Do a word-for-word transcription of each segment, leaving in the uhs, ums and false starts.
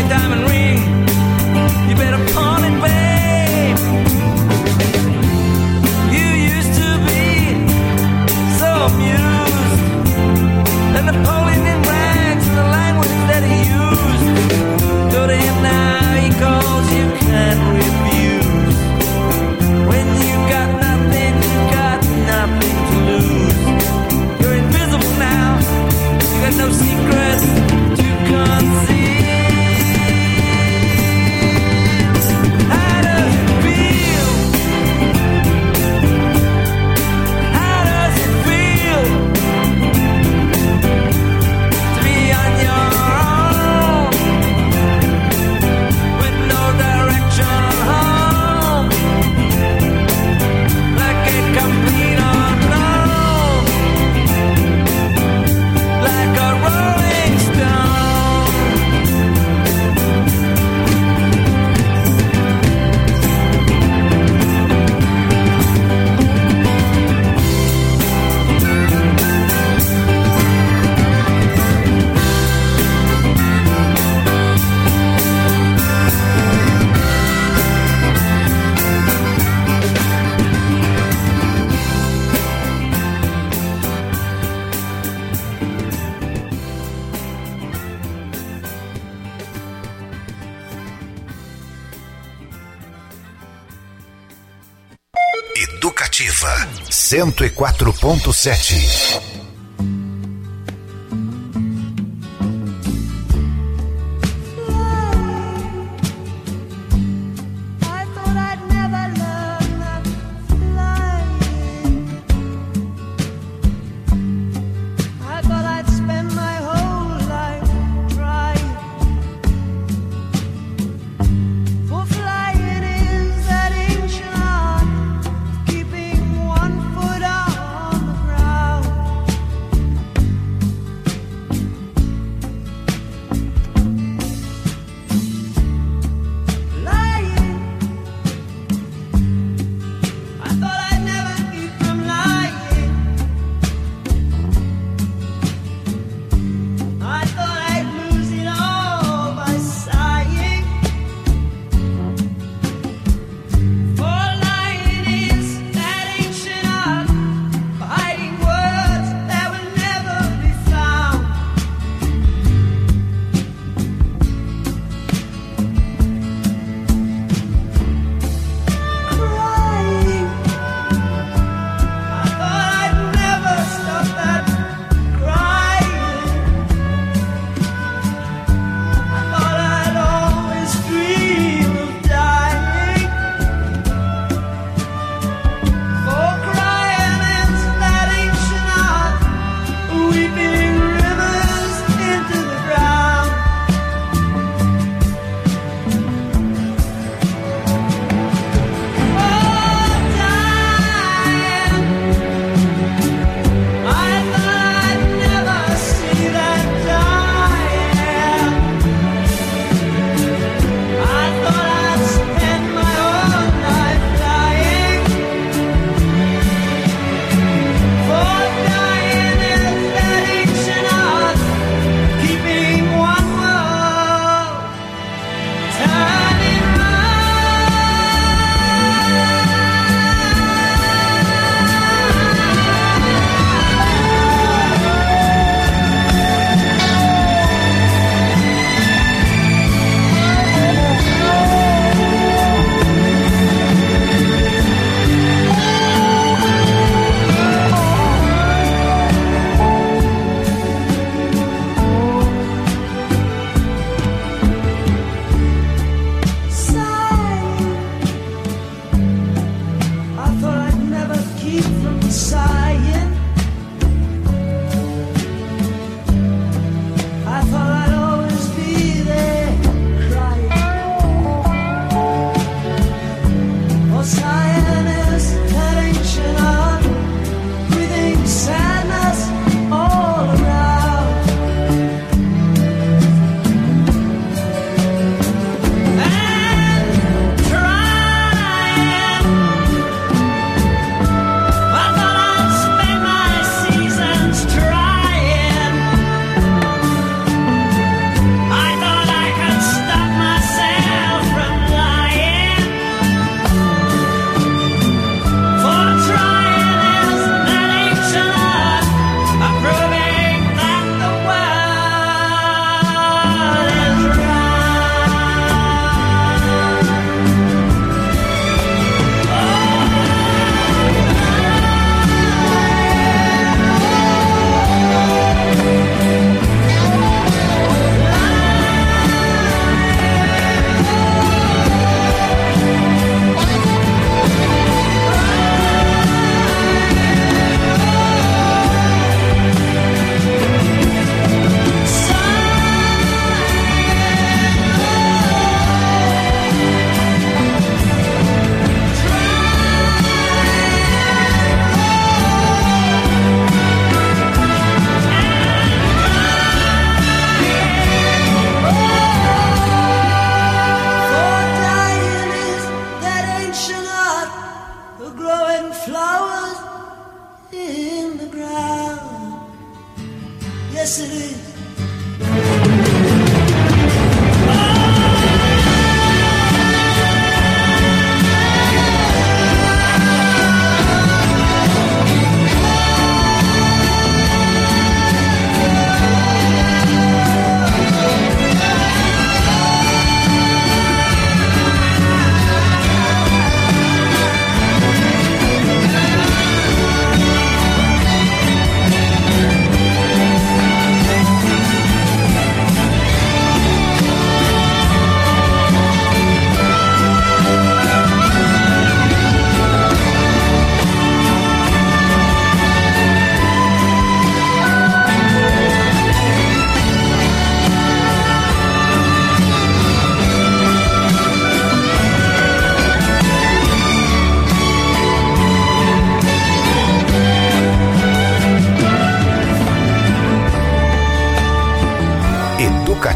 your diamond ring. You better pawn it, babe. You used to be so amused. And Napoleon in rags and the language that he used. Go to him now, he calls you can't refuse. When you got nothing, you got nothing to lose. You're invisible now, you got no secrets to conceal. How does it feel? How does it feel to be on your own with no direction home, like a complete unknown, like a rolling stone? Educativa cento e quatro ponto sete. I thought I'd never learn that flying. I thought I'd spend my whole life trying. For flying is that ancient art, keeping one foot on the ground.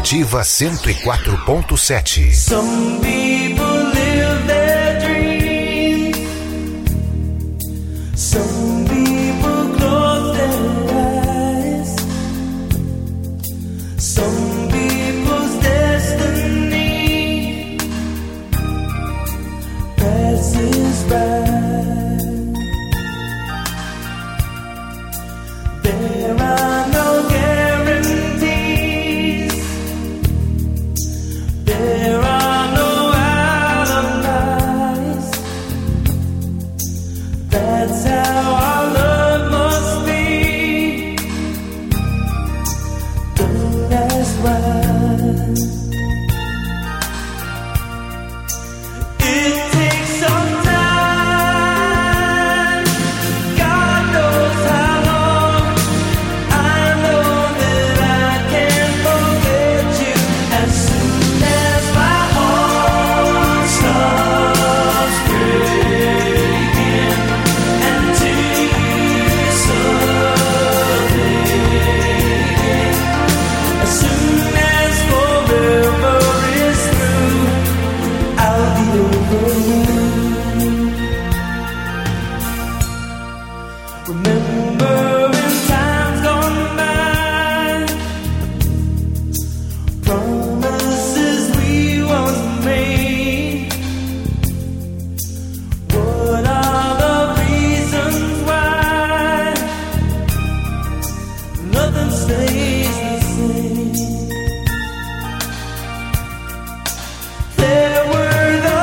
Educativa cento e quatro ponto sete. Some people live their dreams. Some people close their eyes. Some people's destiny passes by. There are no guarantees. There are no alibis. That's how our love must be. Don't ask why. It takes some time. God knows how long. I know that I can't forget you as soon as my heart stops breaking and tears start fading. As soon as forever is through, I'll be over you. Remembering times gone by, promises we once made. What are the reasons why nothing stays the same? There were the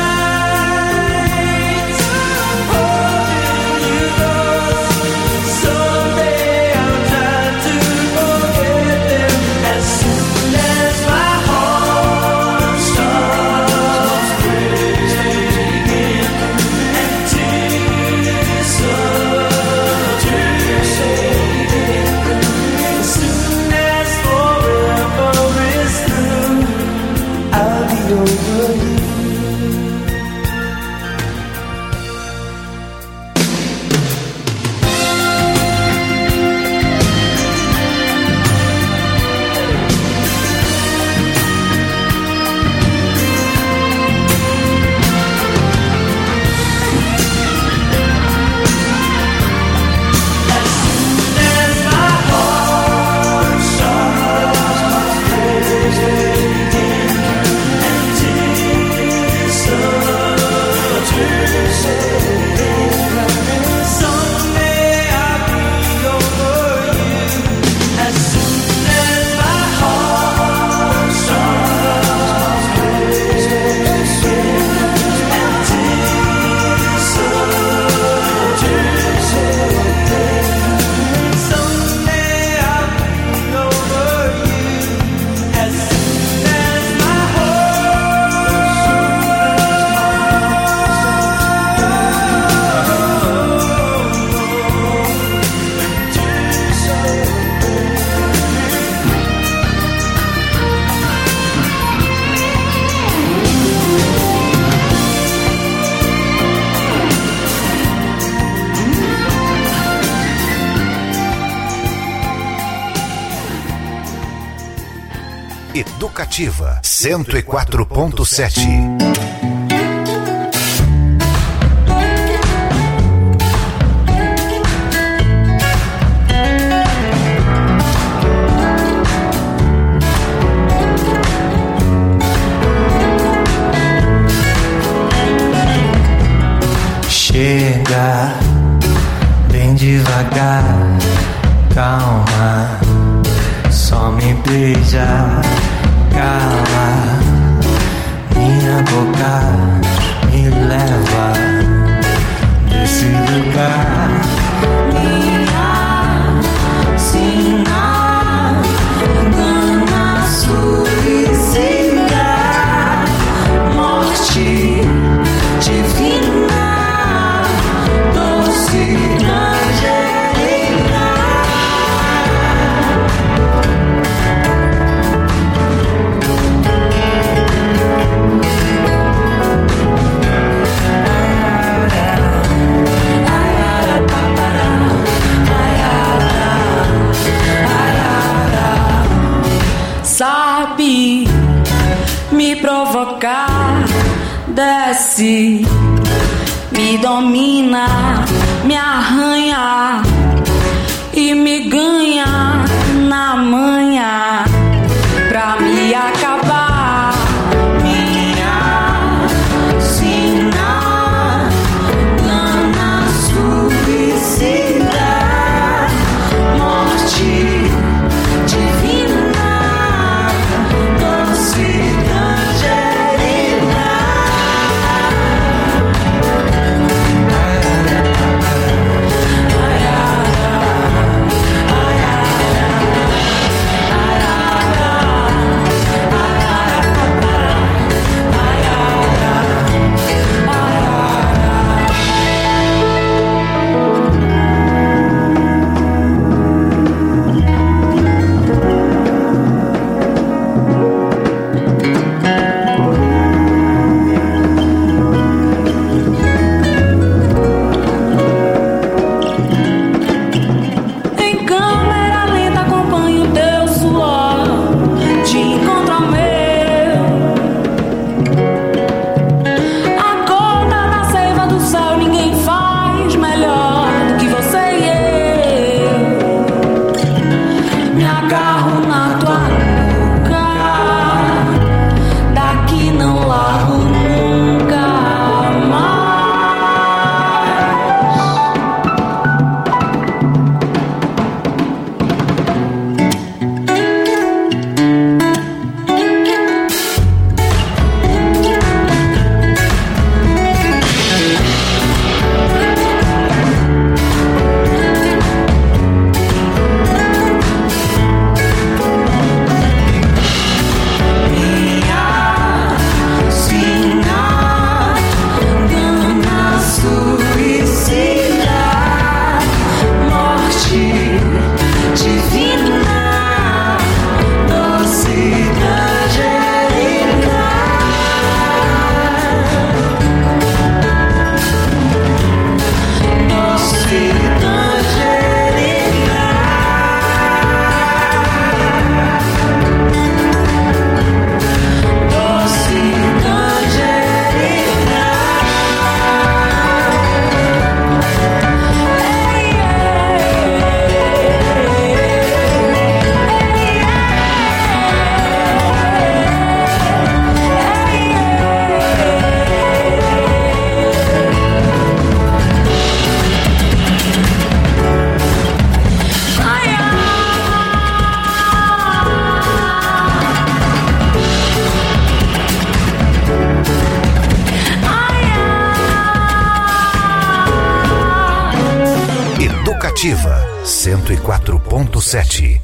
nights holding you close. Someday I'll try to forget them as soon as my heart stops breaking and tears start fading. As soon as forever is through, I'll be over you. As soon as my heart stops breaking and tears start fading, someday I'll be over you. As soon as my heart stops breaking and tears start fading, someday I'll be over you. As soon as my Educativa cento e quatro ponto sete. Chega bem devagar, calma, só me beija, cala, minha boca me leva desse lugar. Minha sina, engana, suicida, morte divina, doce angelina. me provocar, desce, me domina, me arranha e me ganha na manha pra me acabar. Minha sina, gana suicida, morte divina, doce tangerina. cento e quatro ponto sete.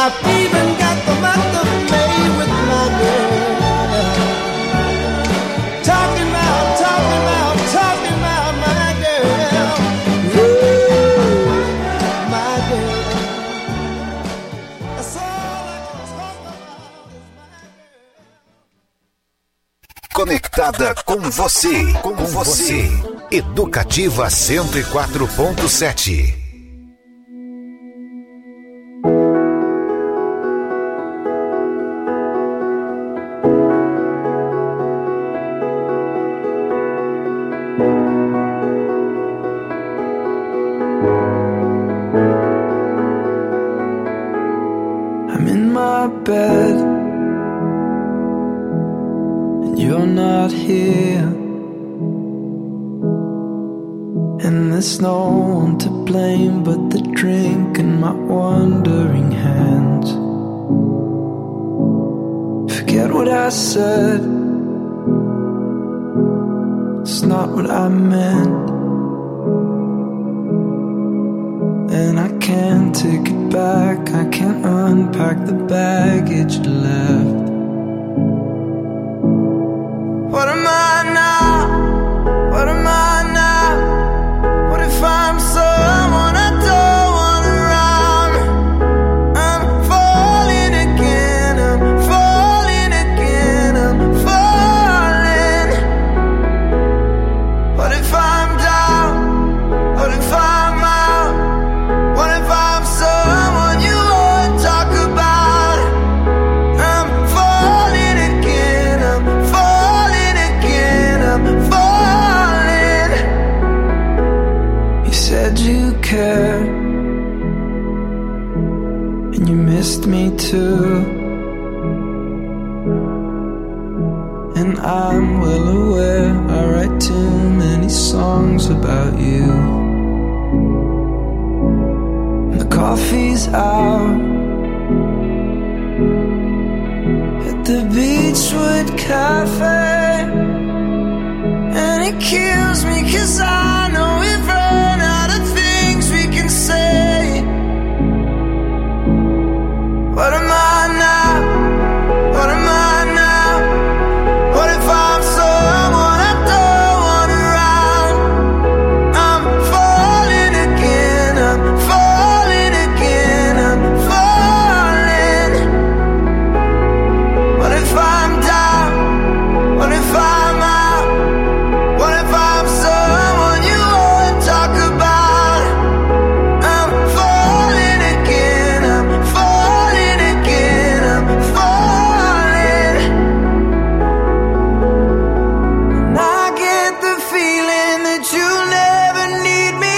I've even got the month of May with my girl. Talking about, talking about, talking about my girl. Ooh, my girl. That's all I can talk about is my girl. Conectada com você, com você. Educativa cento e quatro ponto sete. I'm in my bed and you're not here. And there's no one to blame but the drink and my wandering hands. Forget what I said, it's not what I meant. And I can't take it back, I can't unpack the baggage you left. What am I now? What am I now? What if I'm someone I don't want around? I'm falling again, I'm falling again, I'm falling. What if I'm down? What if I'm out? What if I'm someone you won't talk about? I'm falling again, I'm falling again, I'm falling. You said you cared, and you missed me too. And I'm well aware I write too many songs about you. The coffee's out at the Beachwood Cafe, and it kills me 'cause I know we've run out of things we can say. What am I now? What am I now? What if I'm someone I don't want around? I'm falling again, I'm falling again, I'm falling. What if I'm down? What if I'm out? What if I'm someone you won't talk about? I'm falling again, I'm falling again, I'm falling. And I get the feeling that you'll never need me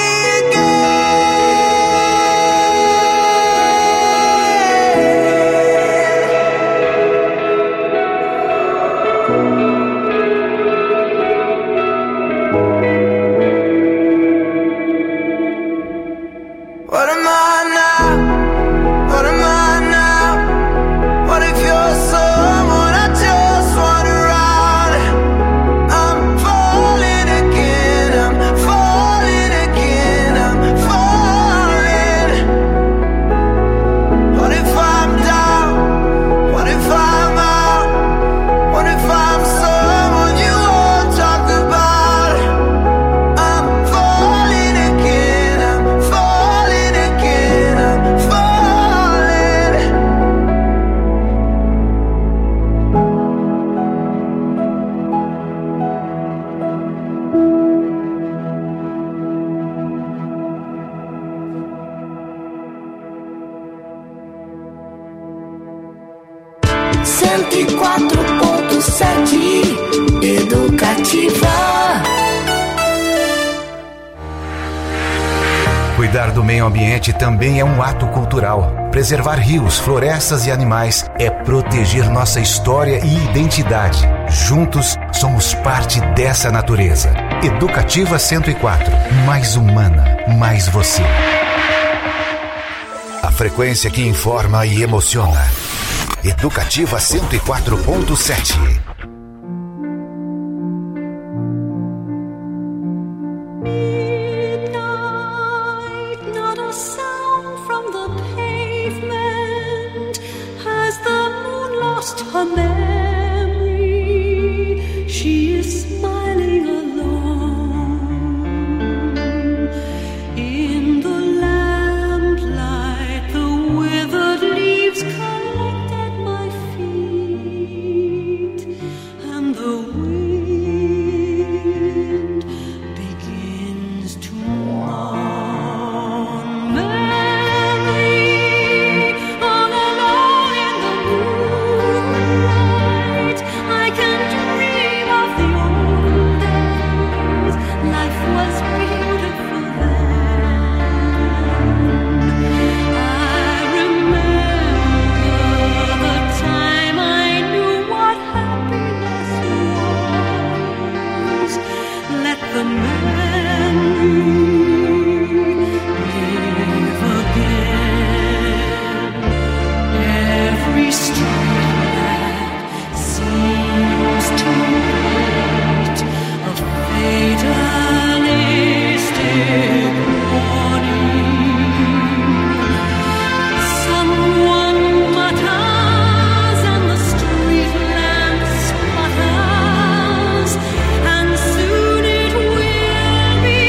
again. What am I now? What am I now? What if you're someone I just want around? I'm falling again, I'm falling again, I'm falling. What if I'm down? What if I'm out? What if I'm someone you won't talk about? I'm falling again, I'm falling again, I'm falling. cento e quatro ponto sete Educativa. Cuidar do meio ambiente também é um ato cultural. Preservar rios, florestas e animais é proteger nossa história e identidade. Juntos, somos parte dessa natureza. Educativa cento e quatro. Mais humana, mais você. A frequência que informa e emociona. Educativa cento e quatro ponto sete. Midnight, not a sound from the pavement. a memory. She is smiling alone in the lamplight. The withered leaves collect at my feet, and the wind begins to mourn. Memory, all alone in the moonlight, I can dream of the old days. Life was beautiful then. I remember the time I knew what happiness was. Let the memory live again. Every street lamp seems to light a fatalistic warning. Someone mutters and the street lamp sputters, and soon it will be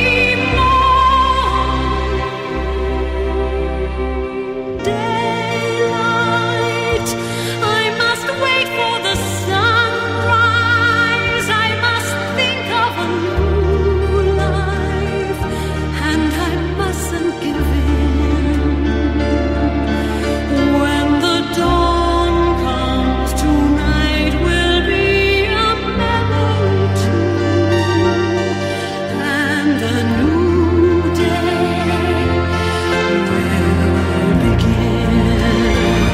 morning. Daylight, I must wait for the sunrise. I must think of a new life, and I mustn't give in. When the dawn comes, tonight will be a memory too, and a new day will begin.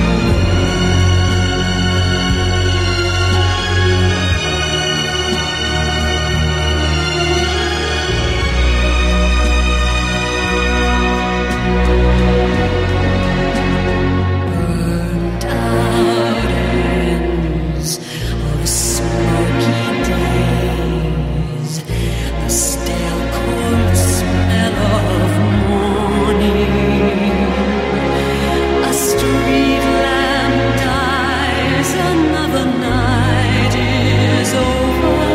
Burnt out ends of smoky days, the stale cold smell of morning. A street lamp dies, another night is over,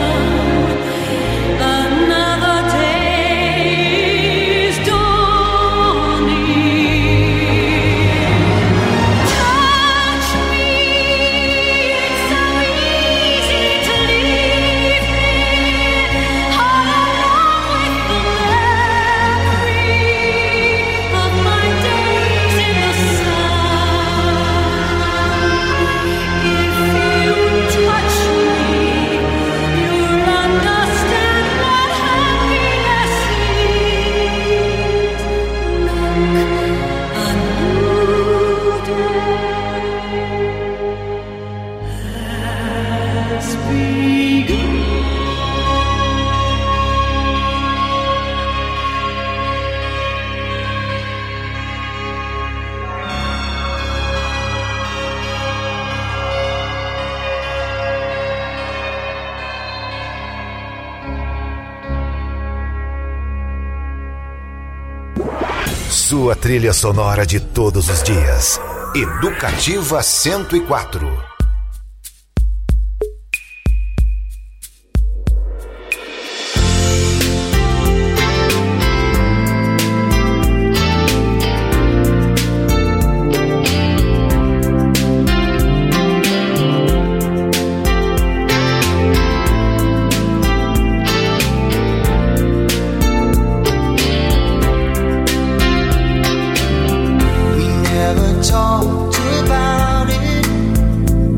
another day is dawning. Touch me, it's so easy to leave me all alone with the memory of my days in the sun. If you touch me, you'll understand what happiness is. Look, a new day has begun. Sua trilha sonora de todos os dias. Educativa cento e quatro. We never talked about it.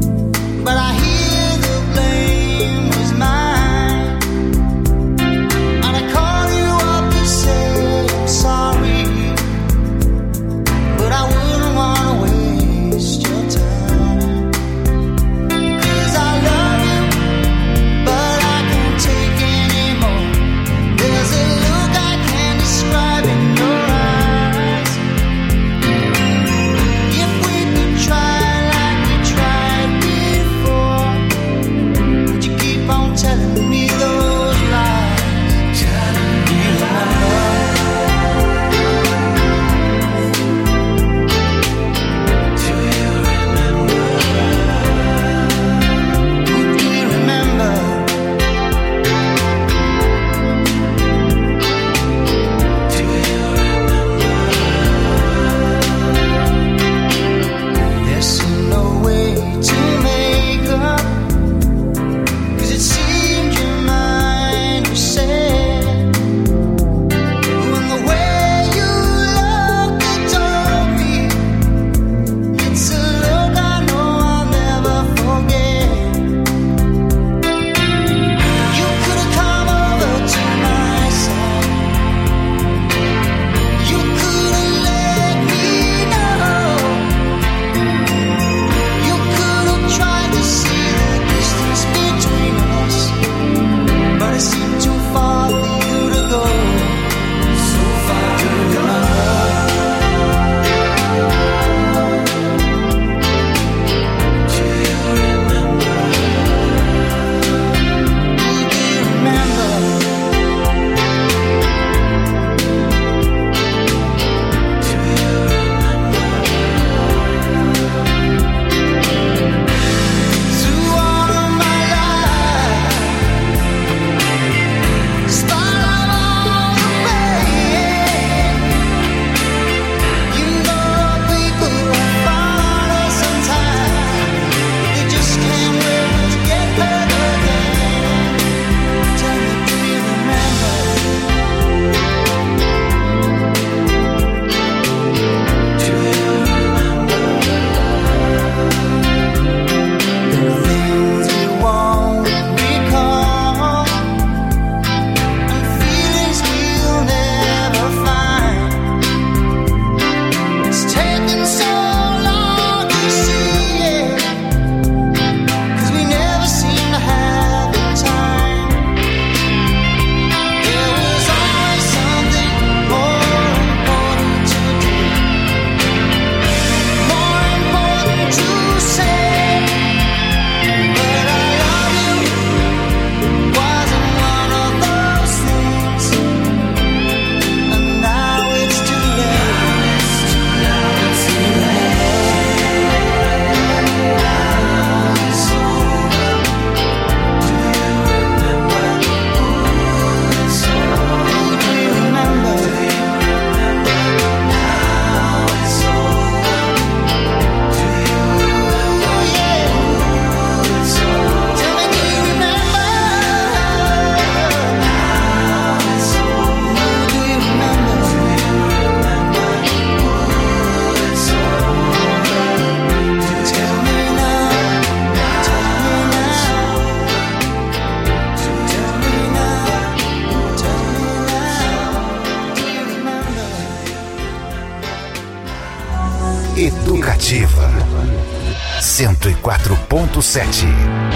cento e quatro ponto sete.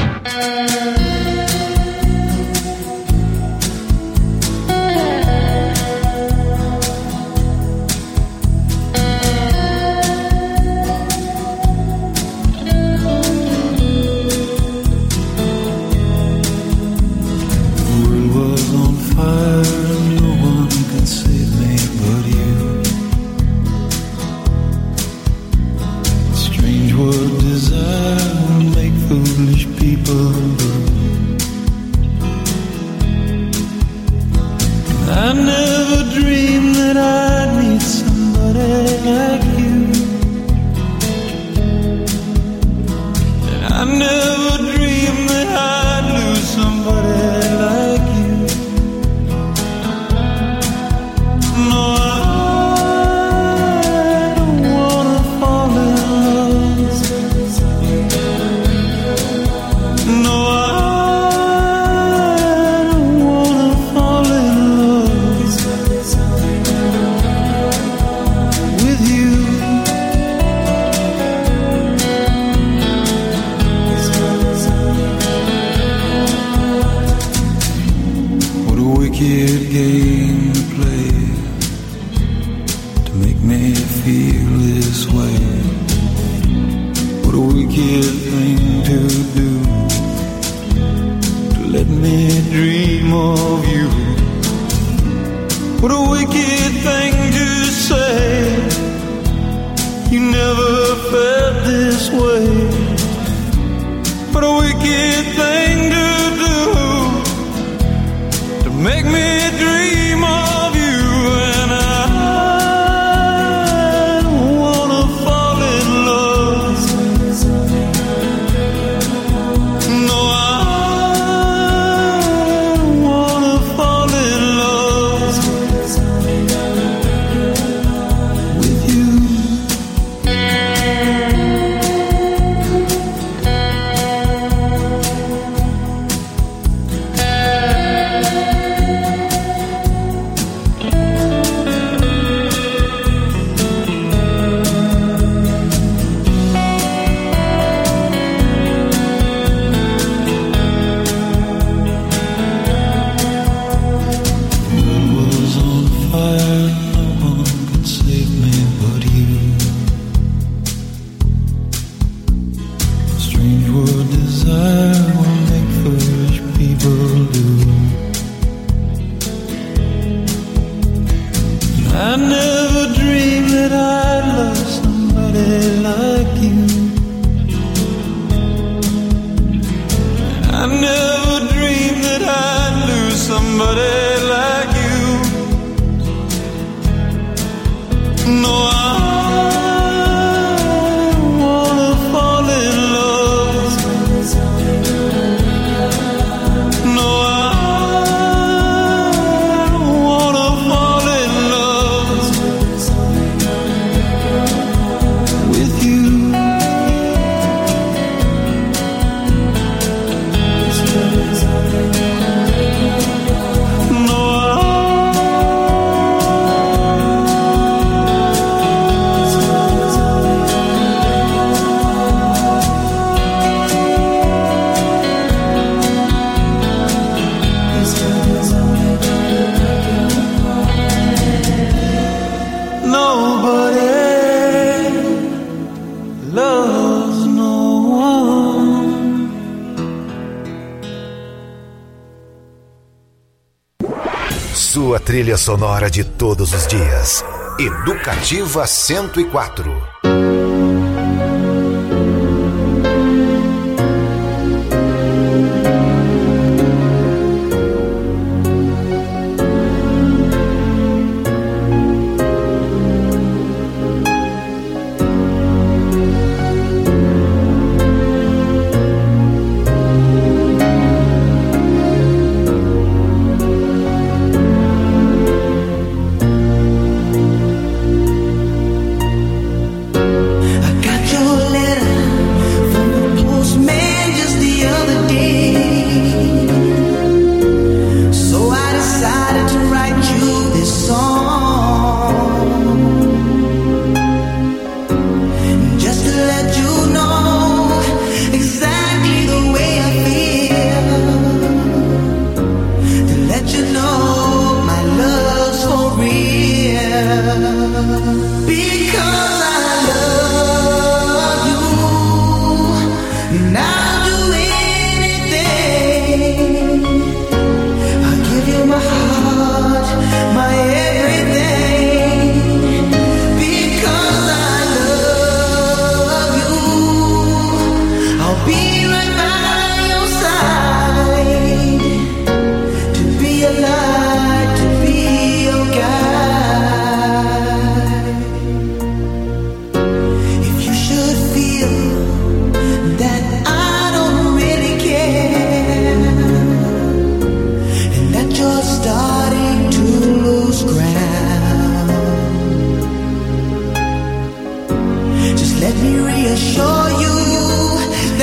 Sua trilha sonora de todos os dias. Educativa cento e quatro.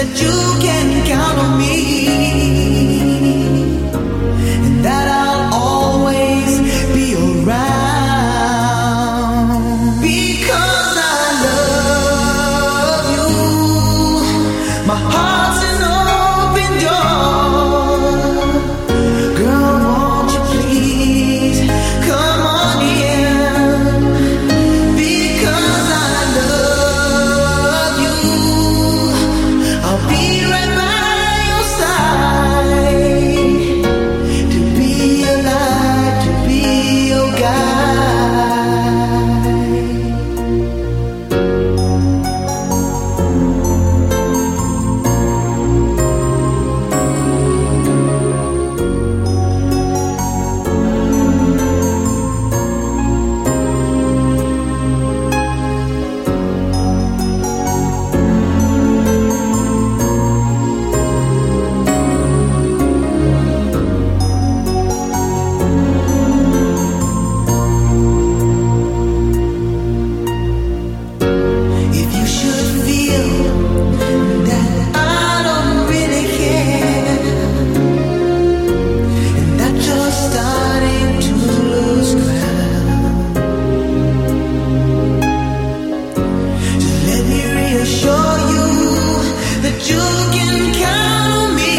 that you can count on me, and that I'll always be around, because I love you. My heart's an open door. Girl, won't you please come on in, because I love you. I'll be right by your side, to be your light, to be your guide. If you should feel that I don't really care, and that you're starting to lose ground, just let me reassure you that you can count on me,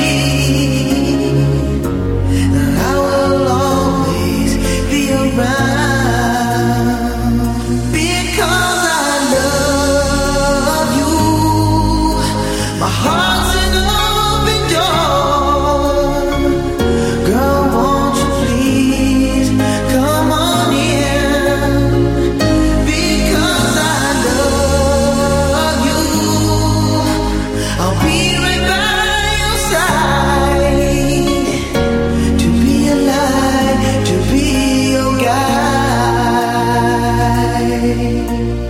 and I will always be around, because I love you. My heart's an open door. Girl, won't you please come on in, because I love you. I'll be right by your side, to be a light, to be your guide.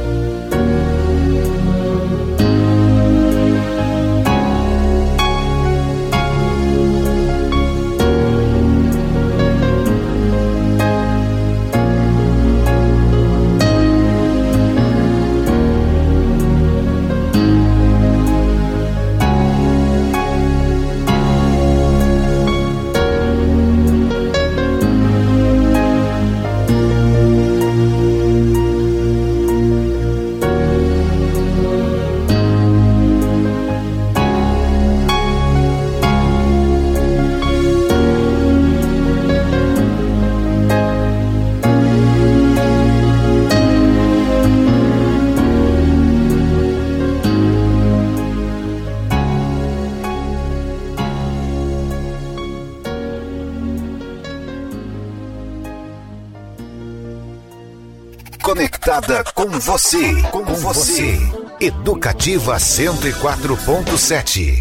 Conectada com você, com você. Educativa cento e quatro ponto sete.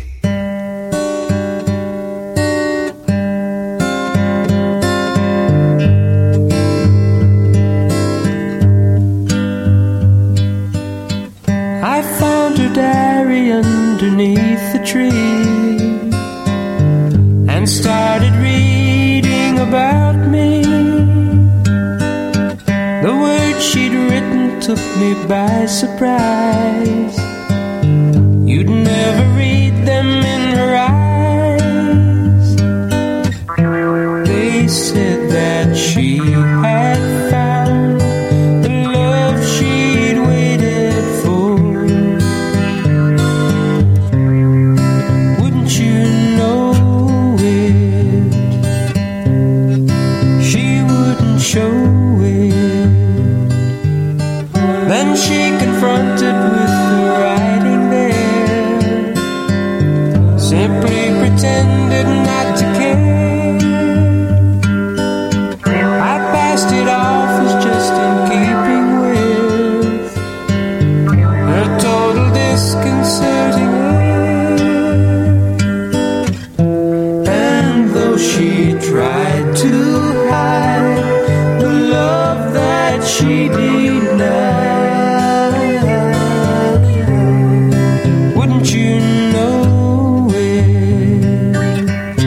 I found her diary underneath the tree and started reading about me. The words she'd written took me by surprise. You'd never read them in her eyes. They said that she had found the love she'd waited for. Wouldn't you know it? She wouldn't show it. Then she confronted with the writing there, simply pretended not to care. I passed it off as just in keeping with her total disconcerting air. And though she tried to hide the love that she denied, wouldn't you know it?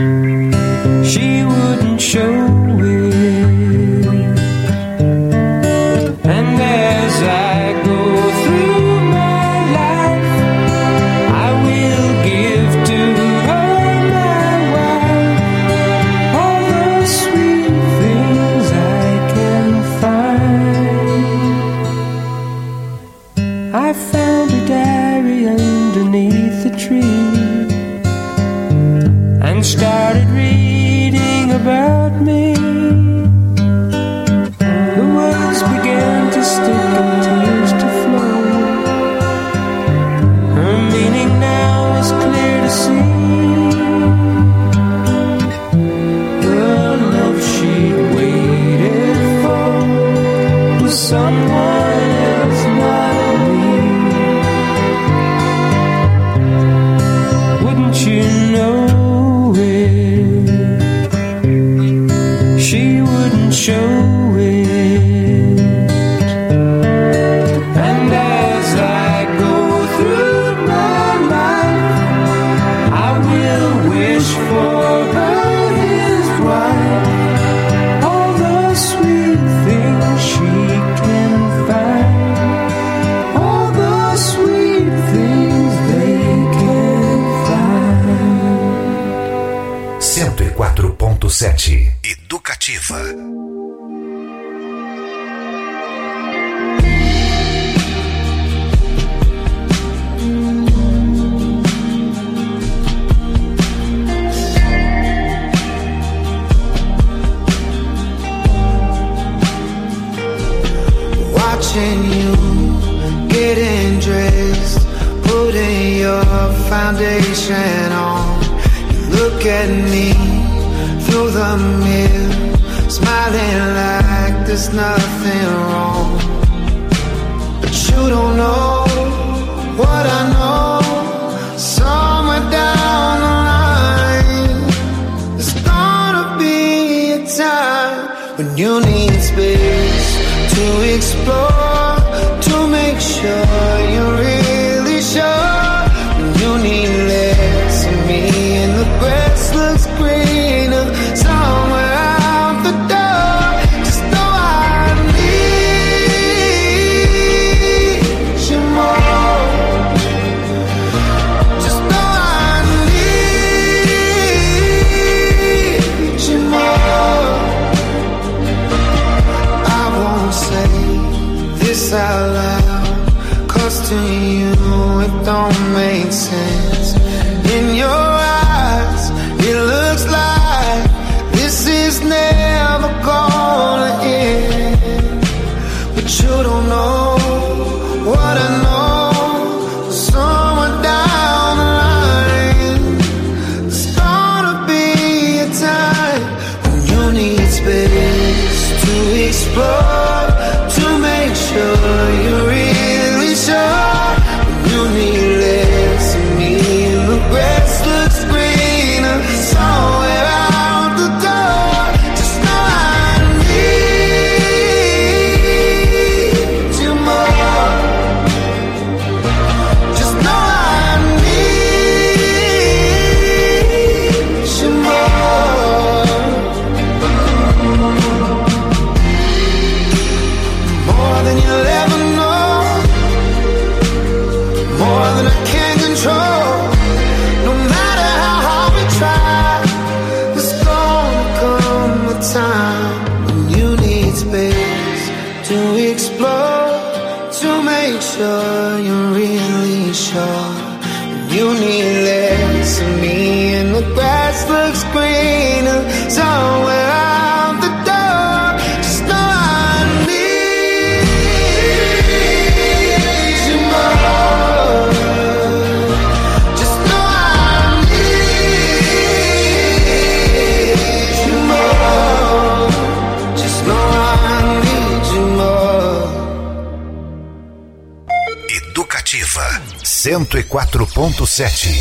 and started reading about me. The words began to stick and tears to flow. Her meaning now was clear to see. The love she'd waited for was someone else, not me. Wouldn't you know it? She wouldn't show it. And as I go through my life, I will wish for her his wife. All the sweet things she can find, all the sweet things they can find. cento e quatro ponto sete Educativa. Watching you getting dressed, putting your foundation on. You look at me through the mirror, smiling like there's nothing wrong. But you don't know what I know. Somewhere down the line, there's gonna be a time when you need space to explore, to make sure you're really sure. When you need less of me and the grass looks greener somewhere out the door, just know I need you more. Just know I need you more. I won't say this out loud, 'cause to you it don't make sense. In your eyes it looks like this is never gonna end. But you don't know what I know. Somewhere down the line, there's gonna be a time when you need space to explore, to make sure you're really sure. When you need less of me and the grass looks greener somewhere out the door, just know I need you more. Just know I need you more. More than you'll ever know, more than I can control. No matter how hard we try, there's gonna come a time when you need space to explore, to make sure you're really sure. When you need less of me and the grass looks greener somewhere out the door, just know I need you more. Just know I need you more. Just know I need you more. Educativa cento e quatro ponto sete.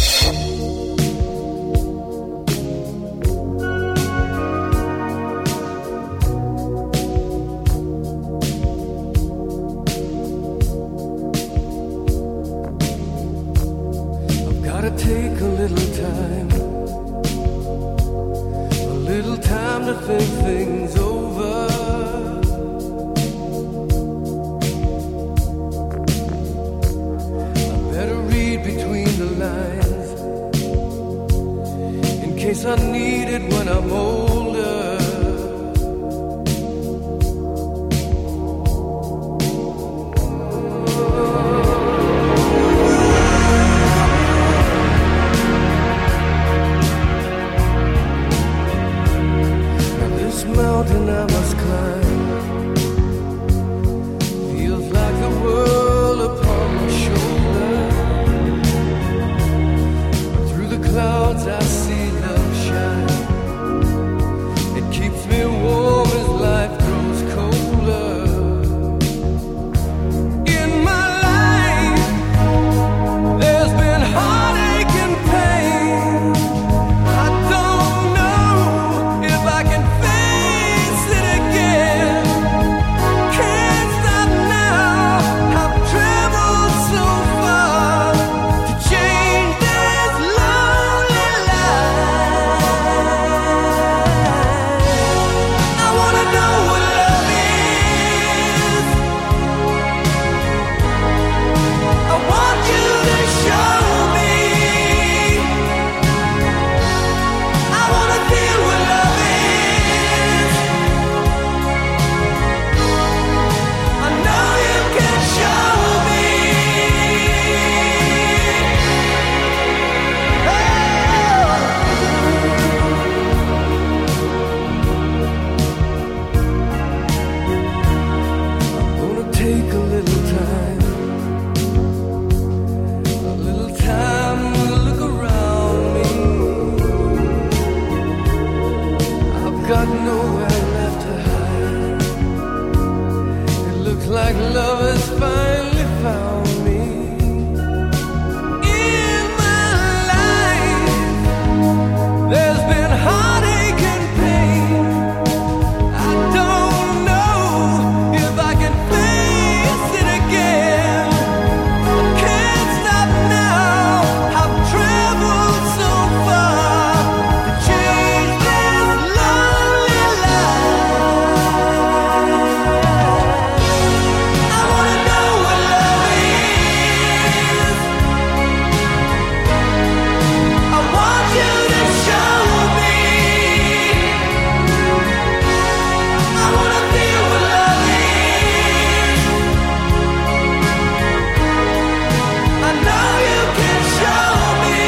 I've gotta take a little time, a little time to think things over. I better read between the lines in case I need it when I'm older. I see love shine. It keeps me warm as life grows colder. In my life, there's been heartache and pain. I don't know if I can face it again. Can't stop now. I've traveled so far to change this lonely life. I wanna know what love is. I want you to show me. I wanna feel what love is. I know you can show me. I'm gonna take a little time, a little time to look around me. I've got nowhere left to hide. It looks like love has finally found me. In my life, there's been heartache and pain. I don't know if I can face it again. I can't stop now. I've traveled so far to change this lonely life. I wanna know what love is. I want you to show me. I wanna feel what love is. I know you can show me.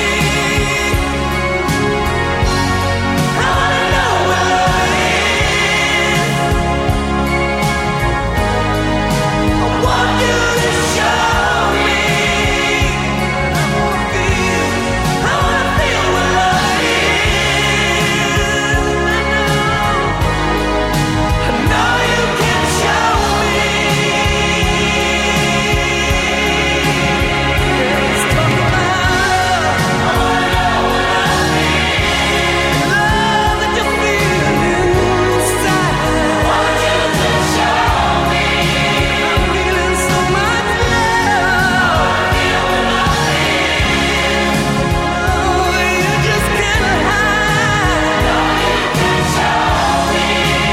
I wanna know what love is. I want you to show me. I wanna feel, I wanna feel what love is. I know you can show me. Let's talk about love that you feel inside. I want you to show me. I'm feeling so much love. Oh, you just can't hide. You can show me.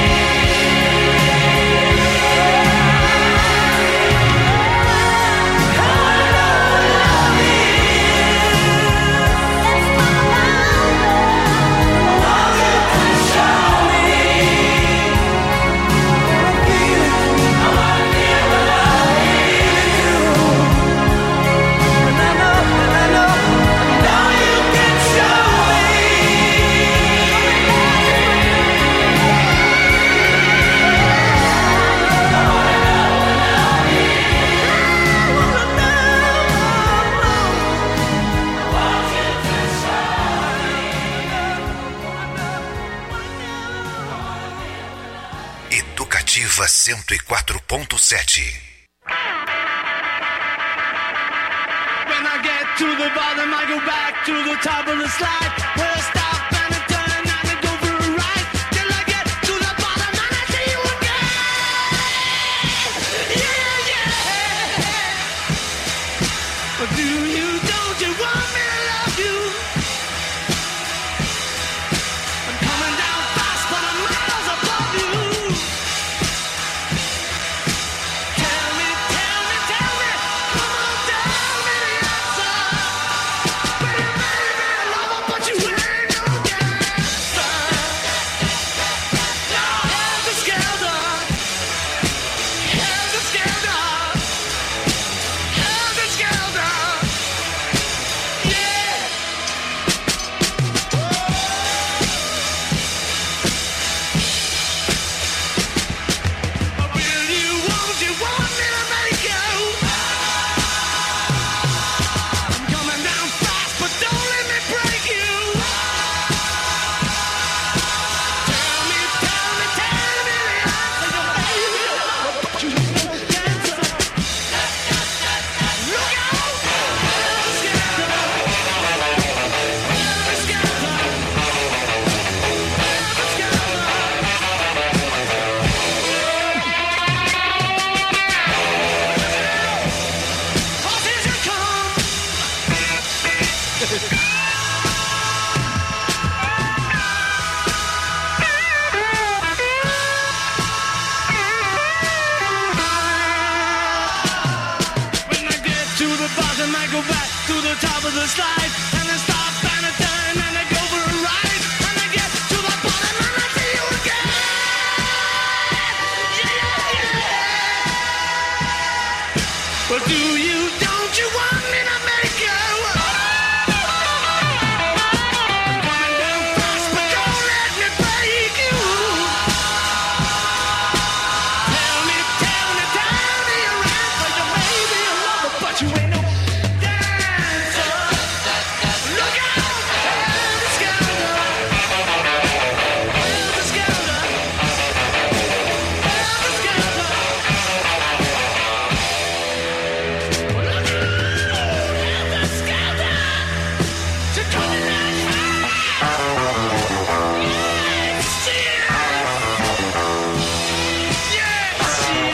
Educativa cento e quatro ponto sete. When I get to the bottom, I go back to the top of the slide. Where I stop and I turn and I go for a ride. Till I get to the bottom and I see you again. Yeah, yeah. But do you, don't you want me to love you? I'm coming down fast, but I'm miles above you. Tell me, tell me, tell me, come on, tell me the answer. Baby, baby, lover, but you ain't no slide, and I stop and I turn and I go for a ride, and I get to the bottom and I see you again. Yeah, yeah. Well, do you, don't you want me to make you? Coming down fast, but don't let me break you. Tell me, tell me, tell me you're right, 'cause you may be a lover, but you ain't no dancer. Look out, there's a scoundrel. There's a scoundrel. There's a scoundrel. Look out, there's a scoundrel. To come in that fire. Yes, yeah. Yes,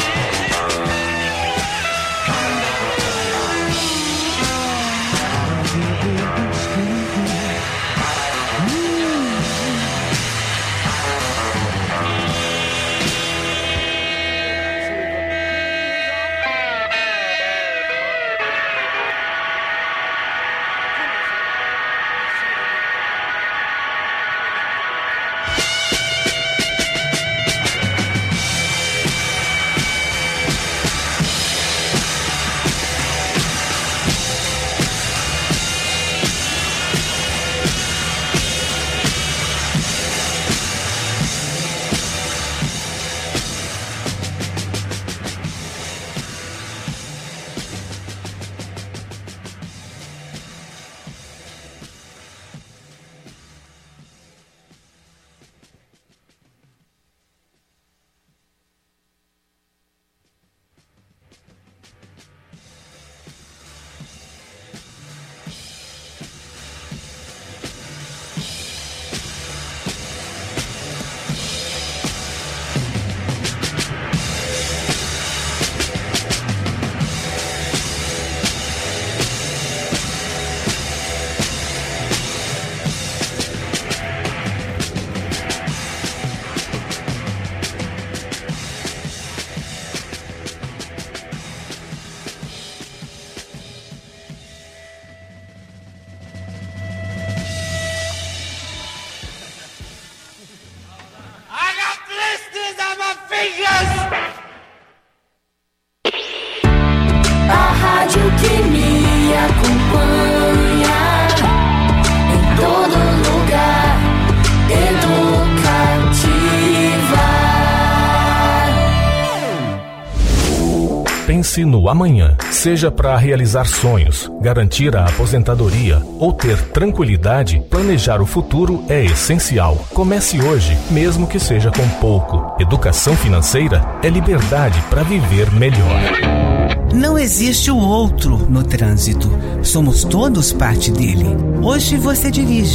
I got blisters on my fingers. A rádio que me acompanha em todo lugar, educativa. Pense no amanhã, seja para realizar sonhos, garantir a aposentadoria ou ter tranquilidade, planejar o futuro é essencial. Comece hoje, mesmo que seja com pouco. Educação financeira é liberdade para viver melhor. Não existe o outro no trânsito. Somos todos parte dele. Hoje você dirige.